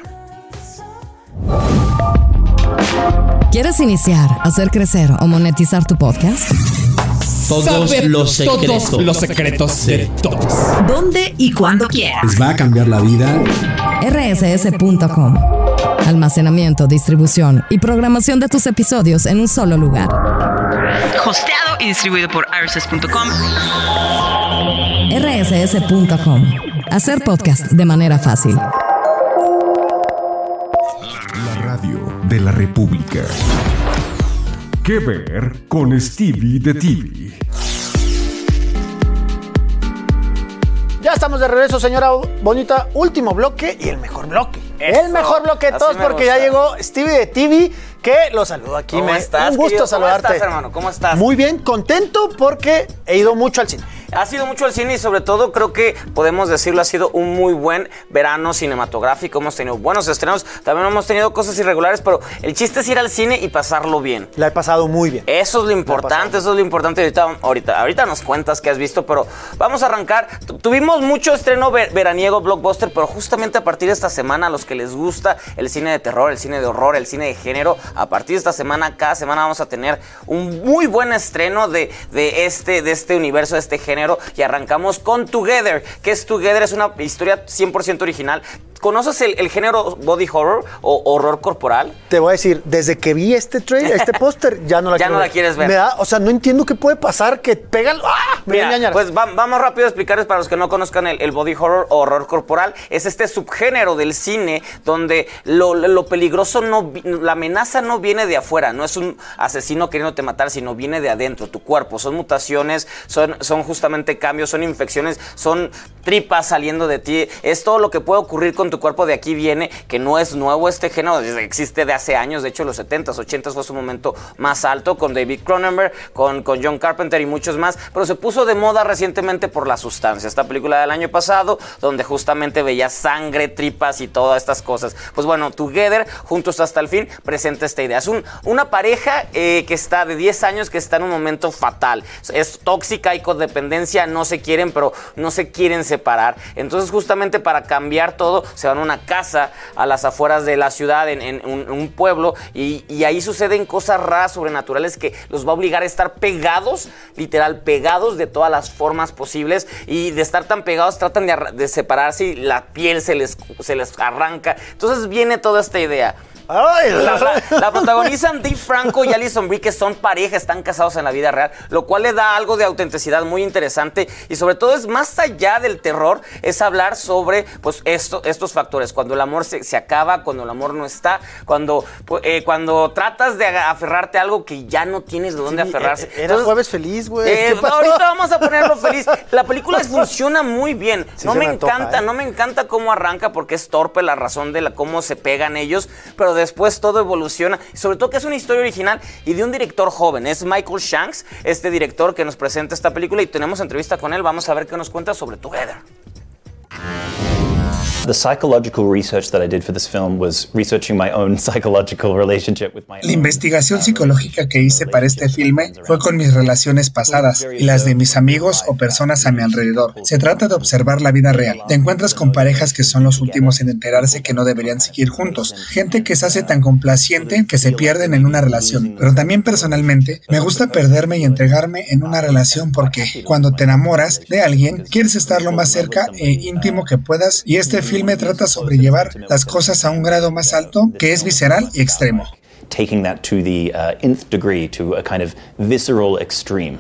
¿Quieres iniciar, hacer crecer o monetizar tu podcast?
Todos los secretos, todos los secretos de todos.
¿Dónde y cuándo quieras?
Les va a cambiar la vida.
R S S punto com. Almacenamiento, distribución y programación de tus episodios en un solo lugar.
Hosteado y distribuido por R S S punto com.
R S S punto com. Hacer podcast de manera fácil.
La radio de la República. ¿Qué ver con Stevie de T V?
Ya estamos de regreso, señora bonita. Último bloque y el mejor bloque.
Eso,
el mejor bloque de todos porque
gusta.
Ya llegó Stevie de T V, que lo saludo aquí.
¿Cómo
me,
estás,
un gusto
querido?
saludarte.
¿Cómo estás, hermano? ¿Cómo estás?
Muy bien, contento porque he ido mucho al cine.
Ha sido mucho al cine y sobre todo creo que podemos decirlo, ha sido un muy buen verano cinematográfico. Hemos tenido buenos estrenos, también hemos tenido cosas irregulares, pero el chiste es ir al cine y pasarlo bien.
La he pasado muy bien.
Eso es lo importante, eso es lo importante. Ahorita, ahorita, ahorita nos cuentas qué has visto, pero vamos a arrancar. Tu, tuvimos mucho estreno ver, veraniego, blockbuster, pero justamente a partir de esta semana, a los que les gusta el cine de terror, el cine de horror, el cine de género, a partir de esta semana, cada semana vamos a tener un muy buen estreno de, de, este, de este universo, de este género. Y arrancamos con Together. ¿Qué es Together? Es una historia cien por ciento original. ¿Conoces el, el género body horror o horror corporal?
Te voy a decir, desde que vi este trailer, este póster, ya no la
ya
quiero
no
ver.
la quieres ver.
Me da, o sea, no entiendo qué puede pasar, que pegan. ¡Ah! Me
Mira,
engañar.
pues va, vamos rápido a explicarles para los que no conozcan el, el body horror o horror corporal. Es este subgénero del cine donde lo, lo peligroso, no, la amenaza no viene de afuera, no es un asesino queriéndote matar, sino viene de adentro, tu cuerpo. Son mutaciones, son, son justamente cambios, son infecciones, son tripas saliendo de ti. Es todo lo que puede ocurrir con tu cuerpo. De aquí viene, que no es nuevo este género, existe de hace años. De hecho, los setentas, ochentas fue su momento más alto con David Cronenberg, con, con John Carpenter y muchos más, pero se puso de moda recientemente por La Sustancia, esta película del año pasado, donde justamente veías sangre, tripas y todas estas cosas. Pues bueno, Together, Juntos hasta el fin, presenta esta idea. Es un, una pareja eh, que está de diez años, que está en un momento fatal. Es tóxica, hay codependencia, no se quieren, pero no se quieren separar. Entonces, justamente para cambiar todo, se van a una casa a las afueras de la ciudad, en, en un, un pueblo, y, y ahí suceden cosas raras, sobrenaturales, que los va a obligar a estar pegados, literal pegados de todas las formas posibles, y de estar tan pegados tratan de, de separarse y la piel se les, se les arranca. Entonces viene toda esta idea.
Ay,
la, la, la protagonizan Dave Franco y Alison Brie, que son pareja, están casados en la vida real, lo cual le da algo de autenticidad muy interesante, y sobre todo es más allá del terror, es hablar sobre pues esto, estos factores, cuando el amor se, se acaba, cuando el amor no está, cuando, eh, cuando tratas de aferrarte a algo que ya no tienes de dónde sí, aferrarse.
Era Entonces, jueves feliz, güey.
Eh, ahorita vamos a ponerlo feliz. La película funciona muy bien. Sí, no me, me encanta, antoja, ¿eh? no me encanta cómo arranca, porque es torpe la razón de la, cómo se pegan ellos, pero después todo evoluciona, y sobre todo que es una historia original y de un director joven. Es Michael Shanks, este director que nos presenta esta película, y tenemos entrevista con él. Vamos a ver qué nos cuenta sobre Together.
The psychological research that I did for this film was researching my own psychological relationship with my own.
La investigación psicológica que hice para este filme fue con mis relaciones pasadas y las de mis amigos o personas a mi alrededor. Se trata de observar la vida real. Te encuentras con parejas que son los últimos en enterarse que no deberían seguir juntos. Gente que se hace tan complaciente que se pierden en una relación. Pero también personalmente me gusta perderme y entregarme en una relación, porque cuando te enamoras de alguien quieres estar lo más cerca e íntimo que puedas, y este film El filme trata sobre llevar las cosas a un grado más alto, que es visceral y extremo.
Taking that to the uh, nth degree, to a kind of visceral extreme.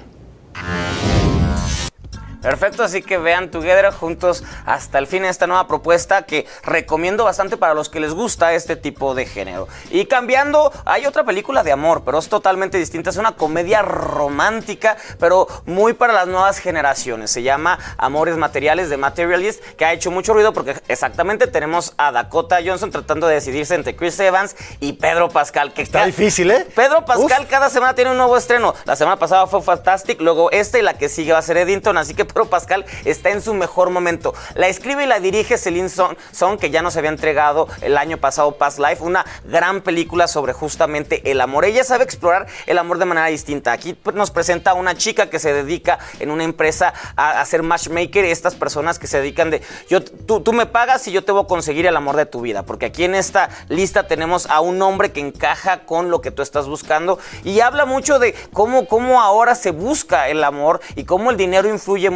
Perfecto, así que vean Together, Juntos hasta el fin, esta nueva propuesta que recomiendo bastante para los que les gusta este tipo de género. Y cambiando, hay otra película de amor, pero es totalmente distinta. Es una comedia romántica, pero muy para las nuevas generaciones. Se llama Amores Materiales, de Materialist, que ha hecho mucho ruido porque exactamente tenemos a Dakota Johnson tratando de decidirse entre Chris Evans y Pedro Pascal. Que
está difícil, ¿eh?
Pedro Pascal Uf. cada semana tiene un nuevo estreno. La semana pasada fue Fantastic, luego esta, y la que sigue va a ser Eddington, así que Pedro Pascal está en su mejor momento. La escribe y la dirige Celine Song, que ya nos había entregado el año pasado Past Life, una gran película sobre justamente el amor. Ella sabe explorar el amor de manera distinta. Aquí nos presenta a una chica que se dedica en una empresa a hacer matchmaker, estas personas que se dedican de, yo, tú, tú me pagas y yo te voy a conseguir el amor de tu vida, porque aquí en esta lista tenemos a un hombre que encaja con lo que tú estás buscando, y habla mucho de cómo, cómo ahora se busca el amor y cómo el dinero influye mucho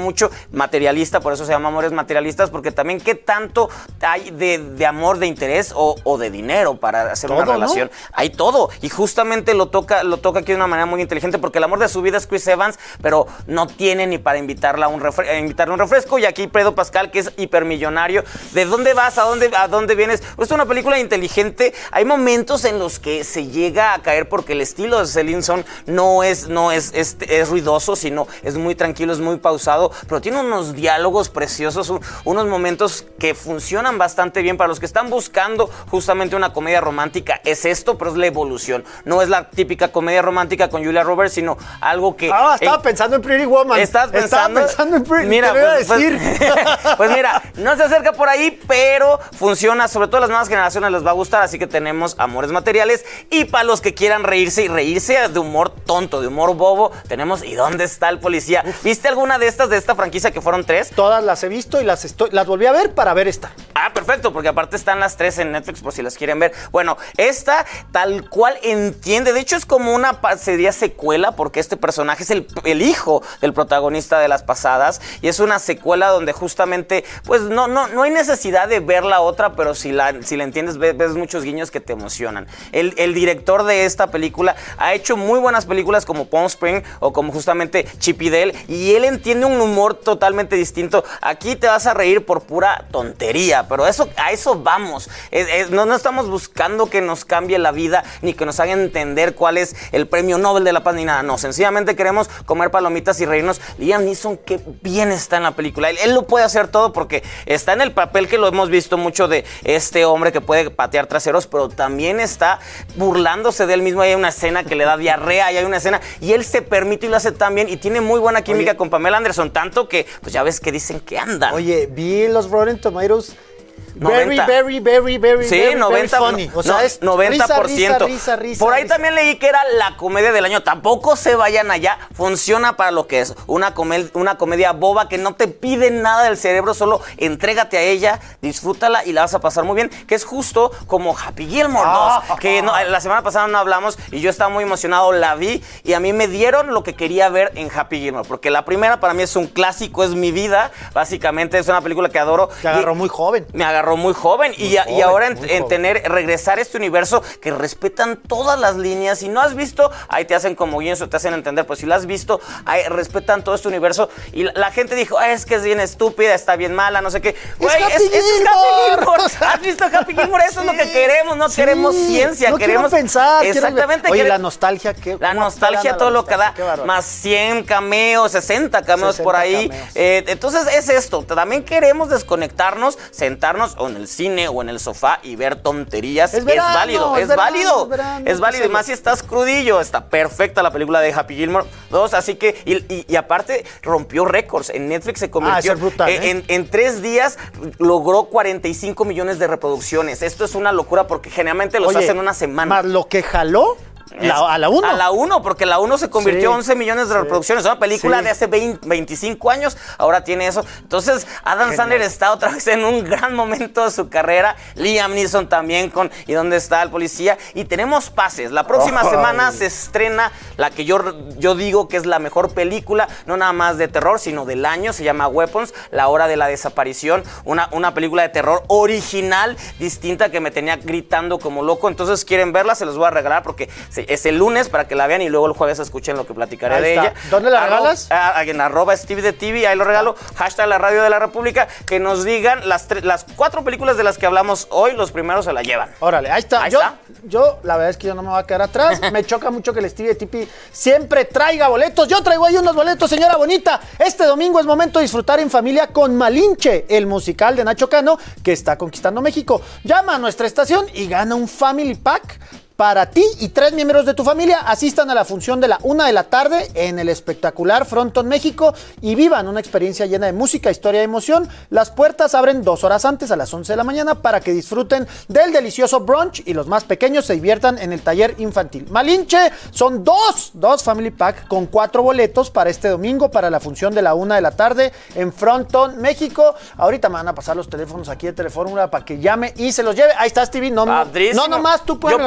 mucho, materialista, por eso se llama Amores Materialistas, porque también qué tanto hay de, de amor, de interés o, o de dinero para hacer todo, una relación. ¿No? Hay todo, y justamente lo toca, lo toca aquí de una manera muy inteligente, porque el amor de su vida es Chris Evans, pero no tiene ni para invitarla a un refre- a invitarle un refresco, y aquí Pedro Pascal, que es hipermillonario. ¿De dónde vas? ¿A dónde, a dónde vienes? Es una película inteligente. Hay momentos en los que se llega a caer porque el estilo de Celine Song no es, no es, es, es ruidoso, sino es muy tranquilo, es muy pausado, pero tiene unos diálogos preciosos, un, unos momentos que funcionan bastante bien. Para los que están buscando justamente una comedia romántica, es esto, pero es la evolución. No es la típica comedia romántica con Julia Roberts, sino algo que...
Ah, estaba eh, pensando en Pretty Woman.
¿Estás pensando?
Estaba pensando en Pretty
Mira,
Woman.
pues, pues, pues mira, no se acerca por ahí, pero funciona. Sobre todo a las nuevas generaciones les va a gustar, así que tenemos Amores Materiales. Y para los que quieran reírse y reírse de humor tonto, de humor bobo, tenemos ¿Y dónde está el policía? Uf. ¿Viste alguna de estas de esta franquicia que fueron tres?
Todas las he visto y las estoy, las volví a ver para ver esta.
Ah, perfecto, porque aparte están las tres en Netflix por si las quieren ver. Bueno, esta tal cual entiende, de hecho es como una sería secuela, porque este personaje es el, el hijo del protagonista de las pasadas, y es una secuela donde justamente, pues no, no, no hay necesidad de ver la otra, pero si la, si la entiendes, ves, ves muchos guiños que te emocionan. El, el director de esta película ha hecho muy buenas películas como Palm Spring o como justamente Chip y Dale, y él entiende un humor totalmente distinto. Aquí te vas a reír por pura tontería, pero eso, a eso vamos. Es, es, no, no estamos buscando que nos cambie la vida, ni que nos haga entender cuál es el premio Nobel de la Paz, ni nada. No, sencillamente queremos comer palomitas y reírnos. Liam Neeson, qué bien está en la película. Él, él lo puede hacer todo porque está en el papel que lo hemos visto mucho de este hombre que puede patear traseros, pero también está burlándose de él mismo. Hay una escena que le da diarrea y hay una escena, y él se permite y lo hace tan bien, y tiene muy buena química Oye. con Pamela Anderson, tanto que pues ya ves que dicen que andan.
Oye, vi los Rotten Tomatoes.
noventa.
Very, very, very, very,
sí,
very,
noventa,
very funny. O sea,
no,
es
noventa por ciento.
Risa, risa, risa,
Por ahí
risa.
también leí que era la comedia del año. Tampoco se vayan allá. Funciona para lo que es. Una, comed una comedia boba que no te pide nada del cerebro. Solo entrégate a ella, disfrútala y la vas a pasar muy bien. Que es justo como Happy Gilmore
ah,
dos. Que no, la semana pasada no hablamos y yo estaba muy emocionado. La vi y a mí me dieron lo que quería ver en Happy Gilmore. Porque la primera para mí es un clásico, es mi vida. Básicamente es una película que adoro.
Te agarró muy joven.
Me agarró muy joven. Y, a, joven, y ahora en, en tener, regresar a este universo que respetan todas las líneas. Si no has visto, ahí te hacen como guiños o te hacen entender. Pues si lo has visto, ahí respetan todo este universo. Y la, la gente dijo, es que es bien estúpida, está bien mala, no sé qué. Güey, es, es, es Happy Gilmore. ¿Has visto Happy Gilmore? Eso sí, es lo que queremos. No sí, queremos ciencia,
no
queremos
pensar.
Exactamente.
Oye, la nostalgia. ¿qué?
La nostalgia, todo lo que da. Más cien cameos, sesenta cameos por ahí. Eh, entonces es esto. También queremos desconectarnos, sentarnos o en el cine o en el sofá y ver tonterías.
Es, verano,
es válido, es,
es verano,
válido.
Es, verano,
es válido. Y más si estás crudillo. Está perfecta la película de Happy Gilmore dos. Así que, y, y, y aparte, rompió récords. En Netflix se convirtió.
Ah, eso es brutal,
eh,
¿eh?
en, en tres días logró cuarenta y cinco millones de reproducciones. Esto es una locura porque generalmente los
Oye,
hacen una semana.
Más lo que jaló. La, a la uno.
A la uno, porque la uno se convirtió en sí, once millones de reproducciones. Es una película
sí.
de hace veinte, veinticinco años, ahora tiene eso. Entonces, Adam Genial. Sandler está otra vez en un gran momento de su carrera. Liam Neeson también con ¿Y dónde está el policía? Y tenemos pases. La próxima oh, semana se estrena la que yo, yo digo que es la mejor película, no nada más de terror, sino del año. Se llama Weapons, La hora de la desaparición. Una, una película de terror original, distinta, que me tenía gritando como loco. Entonces, quieren verla, se los voy a regalar porque es el lunes para que la vean y luego el jueves escuchen lo que platicaré
ahí
de
está.
ella.
¿Dónde la regalas?
Arro, en arroba Steve de T V, ahí lo regalo. Hashtag la radio de la República, que nos digan las, las cuatro películas de las que hablamos hoy, los primeros se la llevan.
Órale, ahí está.
Ahí
yo,
está.
yo, la verdad es que yo no me voy a quedar atrás. Me choca mucho que el Steve de T V siempre traiga boletos. Yo traigo ahí unos boletos, señora bonita. Este domingo es momento de disfrutar en familia con Malinche, el musical de Nacho Cano, que está conquistando México. Llama a nuestra estación y gana un Family Pack para ti y tres miembros de tu familia. Asistan a la función de la una de la tarde en el espectacular Frontón México y vivan una experiencia llena de música, historia y emoción. Las puertas abren dos horas antes, a las once de la mañana, para que disfruten del delicioso brunch y los más pequeños se diviertan en el taller infantil. Malinche, son dos, dos Family Pack con cuatro boletos para este domingo, para la función de la una de la tarde en Frontón México. Ahorita me van a pasar los teléfonos aquí de Telefórmula para que llame y se los lleve. Ahí está, Stevie. No, no, no nomás tú puedes
Yo puedo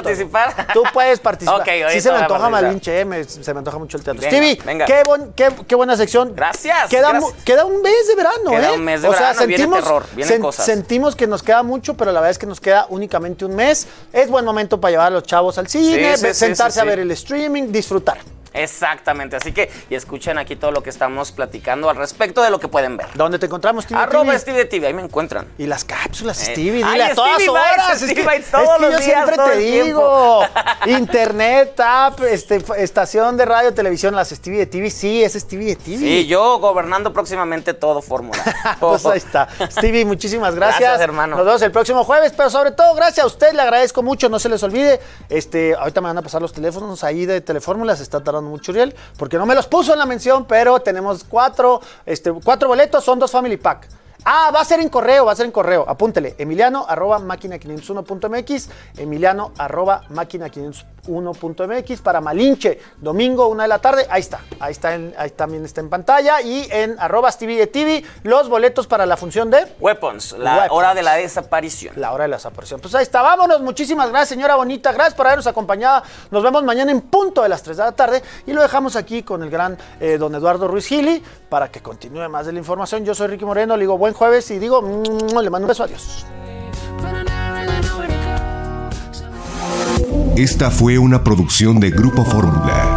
participar?
Tú puedes participar.
Okay,
sí se me antoja Malinche, eh, me, se me antoja mucho el teatro.
Venga,
Stevie,
venga.
Qué, bon, qué, qué buena sección.
Gracias.
Queda,
gracias.
queda un mes de verano,
queda
¿eh?
Queda un mes de
o
verano,
sea, sentimos,
viene terror, vienen
sen,
cosas.
Sentimos que nos queda mucho, pero la verdad es que nos queda únicamente un mes. Es buen momento para llevar a los chavos al cine,
sí, sí,
sentarse
sí, sí,
a
sí.
ver el streaming, disfrutar.
Exactamente, así que y escuchen aquí todo lo que estamos platicando al respecto de lo que pueden ver.
¿Dónde te encontramos, Stevie?
Arroba Stevie T V, ahí me encuentran.
Y las cápsulas,
Eh,
Stevie, dile
ay,
a todas
Stevie
horas.
Bites,
Es
Stevie
que,
Bites todos
es que
los
yo
días,
siempre
todo
te
el
digo.
tiempo.
Internet, app, este, f- estación de radio, televisión, las Stevie de T V. Sí, es Stevie de T V.
Sí, yo gobernando próximamente todo Fórmula.
Pues ahí está. Stevie, muchísimas gracias.
Gracias, hermano.
Nos vemos el próximo jueves, pero sobre todo, gracias a usted, le agradezco mucho, no se les olvide. Este, ahorita me van a pasar los teléfonos ahí de Telefórmula, se está tardando mucho, Uriel, porque no me los puso en la mención, pero tenemos cuatro, este, cuatro boletos, son dos Family Pack. Ah, va a ser en correo, va a ser en correo. Apúntele, emiliano arroba máquina quinientos uno punto m x, emiliano arroba máquina quinientos uno punto m x para Malinche, domingo, una de la tarde. Ahí está, ahí está, en, ahí también está en pantalla. Y en arroba Stevie de T V, los boletos para la función de
Weapons, la
Weapons.
hora de la desaparición.
La hora de la desaparición. Pues ahí está, vámonos. Muchísimas gracias, señora bonita. Gracias por habernos acompañado. Nos vemos mañana en punto de las tres de la tarde. Y lo dejamos aquí con el gran eh, don Eduardo Ruiz Gili para que continúe más de la información. Yo soy Ricky Moreno, le digo buen jueves y digo, mmm, le mando un beso, adiós.
Esta fue una producción de Grupo Fórmula.